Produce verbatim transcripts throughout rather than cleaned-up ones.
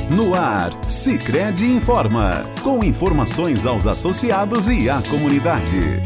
No ar, Sicredi informa, com informações aos associados e à comunidade.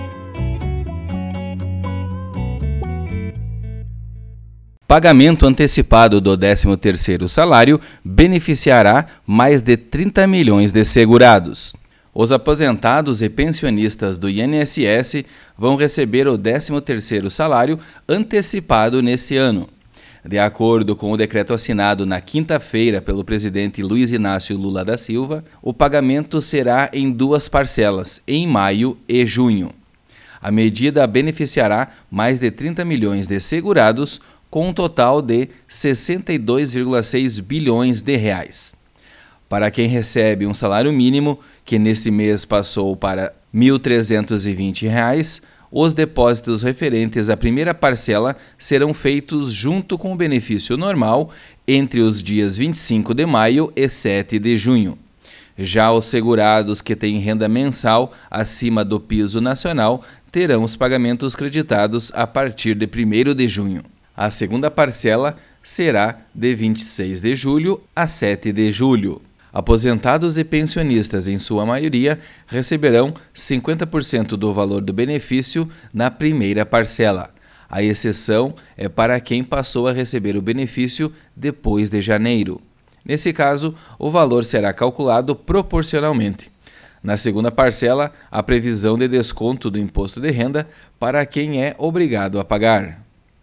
Pagamento antecipado do décimo terceiro salário beneficiará mais de trinta milhões de segurados. Os aposentados e pensionistas do I N S S vão receber o décimo terceiro salário antecipado neste ano. De acordo com o decreto assinado na quinta-feira pelo presidente Luiz Inácio Lula da Silva, o pagamento será em duas parcelas, em maio e junho. A medida beneficiará mais de trinta milhões de segurados, com um total de sessenta e dois vírgula seis bilhões de reais. Para quem recebe um salário mínimo, que nesse mês passou para mil trezentos e vinte reais, os depósitos referentes à primeira parcela serão feitos junto com o benefício normal entre os dias vinte e cinco de maio e sete de junho. Já os segurados que têm renda mensal acima do piso nacional terão os pagamentos creditados a partir de primeiro de junho. A segunda parcela será de vinte e seis de julho a sete de julho. Aposentados e pensionistas, em sua maioria, receberão cinquenta por cento do valor do benefício na primeira parcela. A exceção é para quem passou a receber o benefício depois de janeiro. Nesse caso, o valor será calculado proporcionalmente. Na segunda parcela, a previsão de desconto do imposto de renda para quem é obrigado a pagar.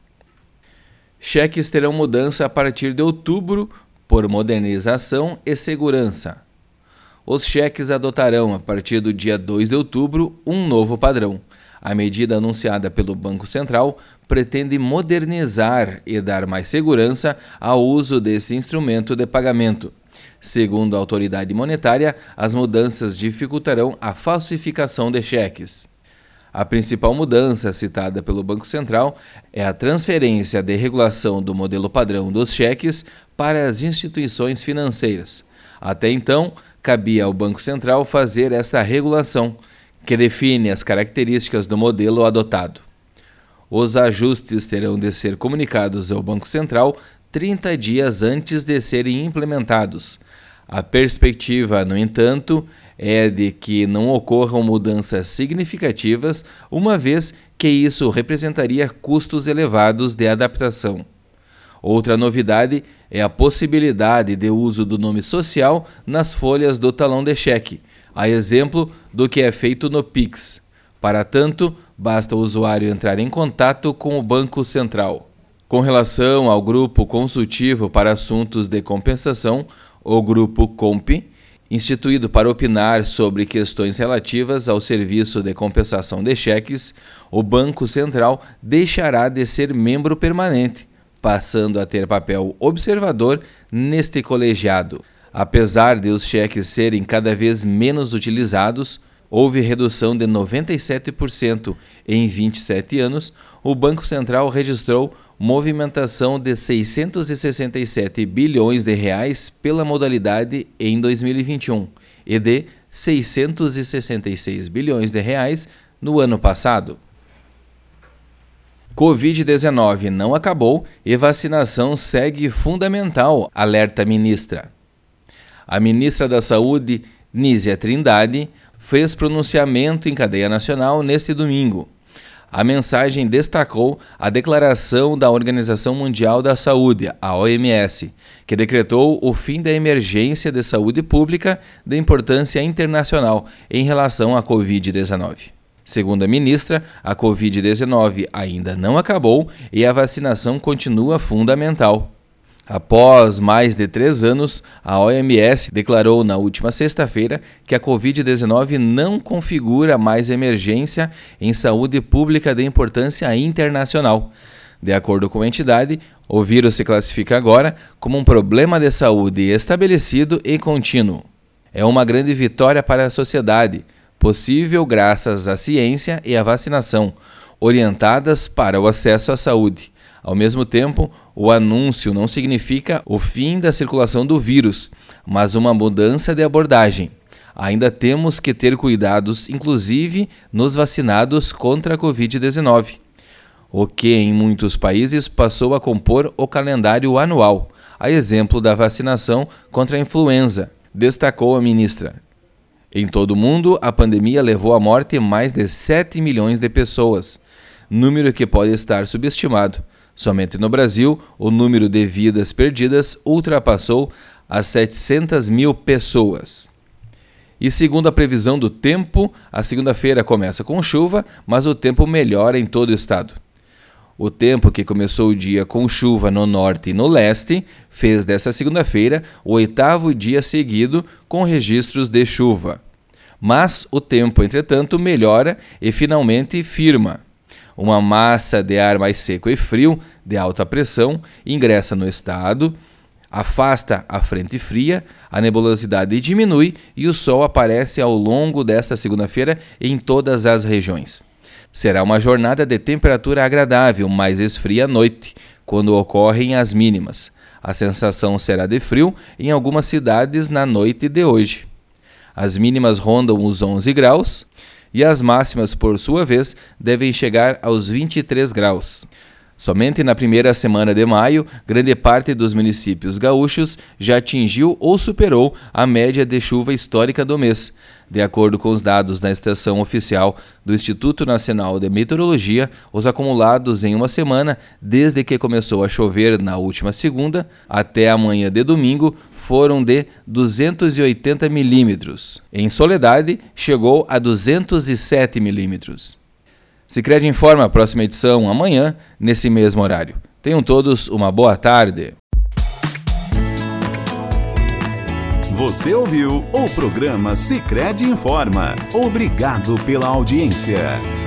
Cheques terão mudança a partir de outubro por modernização e segurança. Os cheques adotarão, a partir do dia dois de outubro, um novo padrão. A medida anunciada pelo Banco Central pretende modernizar e dar mais segurança ao uso desse instrumento de pagamento. Segundo a autoridade monetária, as mudanças dificultarão a falsificação de cheques. A principal mudança citada pelo Banco Central é a transferência de regulação do modelo padrão dos cheques para as instituições financeiras. Até então, cabia ao Banco Central fazer esta regulação, que define as características do modelo adotado. Os ajustes terão de ser comunicados ao Banco Central trinta dias antes de serem implementados. A perspectiva, no entanto, é de que não ocorram mudanças significativas, uma vez que isso representaria custos elevados de adaptação. Outra novidade é a possibilidade de uso do nome social nas folhas do talão de cheque, a exemplo do que é feito no Pix. Para tanto, basta o usuário entrar em contato com o Banco Central. Com relação ao Grupo Consultivo para Assuntos de Compensação, o Grupo COMP, instituído para opinar sobre questões relativas ao serviço de compensação de cheques, o Banco Central deixará de ser membro permanente, passando a ter papel observador neste colegiado. Apesar de os cheques serem cada vez menos utilizados, houve redução de noventa e sete por cento em vinte e sete anos, o Banco Central registrou movimentação de seiscentos e sessenta e sete bilhões de reais pela modalidade em dois mil e vinte e um e de seiscentos e sessenta e seis bilhões de reais no ano passado. covid dezenove não acabou e vacinação segue fundamental, alerta a ministra. A ministra da Saúde, Nízia Trindade, fez pronunciamento em cadeia nacional neste domingo. A mensagem destacou a declaração da Organização Mundial da Saúde, a O M S, que decretou o fim da emergência de saúde pública de importância internacional em relação à covid dezenove. Segundo a ministra, a covid dezenove ainda não acabou e a vacinação continua fundamental. Após mais de três anos, a O M S declarou na última sexta-feira que a covid dezenove não configura mais emergência em saúde pública de importância internacional. De acordo com a entidade, o vírus se classifica agora como um problema de saúde estabelecido e contínuo. É uma grande vitória para a sociedade, possível graças à ciência e à vacinação, orientadas para o acesso à saúde. Ao mesmo tempo, o anúncio não significa o fim da circulação do vírus, mas uma mudança de abordagem. Ainda temos que ter cuidados, inclusive nos vacinados contra a covid dezenove, o que em muitos países passou a compor o calendário anual. a exemplo da vacinação contra a influenza, destacou a ministra. Em todo o mundo, a pandemia levou à morte mais de sete milhões de pessoas, número que pode estar subestimado. Somente no Brasil, o número de vidas perdidas ultrapassou as setecentas mil pessoas. E segundo a previsão do tempo, a segunda-feira começa com chuva, mas o tempo melhora em todo o estado. O tempo que começou o dia com chuva no norte e no leste fez dessa segunda-feira o oitavo dia seguido com registros de chuva. Mas o tempo, entretanto, melhora e finalmente firma. Uma massa de ar mais seco e frio, de alta pressão, ingressa no estado, afasta a frente fria, a nebulosidade diminui e o sol aparece ao longo desta segunda-feira em todas as regiões. Será uma jornada de temperatura agradável, mais esfria à noite, quando ocorrem as mínimas. A sensação será de frio em algumas cidades na noite de hoje. As mínimas rondam os onze graus e as máximas, por sua vez, devem chegar aos vinte e três graus. Somente na primeira semana de maio, grande parte dos municípios gaúchos já atingiu ou superou a média de chuva histórica do mês. De acordo com os dados da estação oficial do Instituto Nacional de Meteorologia, os acumulados em uma semana, desde que começou a chover na última segunda até a manhã de domingo, foram de duzentos e oitenta milímetros. Em Soledade, chegou a duzentos e sete milímetros. Sicredi informa a próxima edição amanhã, nesse mesmo horário. Tenham todos uma boa tarde. Você ouviu o programa Sicredi Informa. Obrigado pela audiência.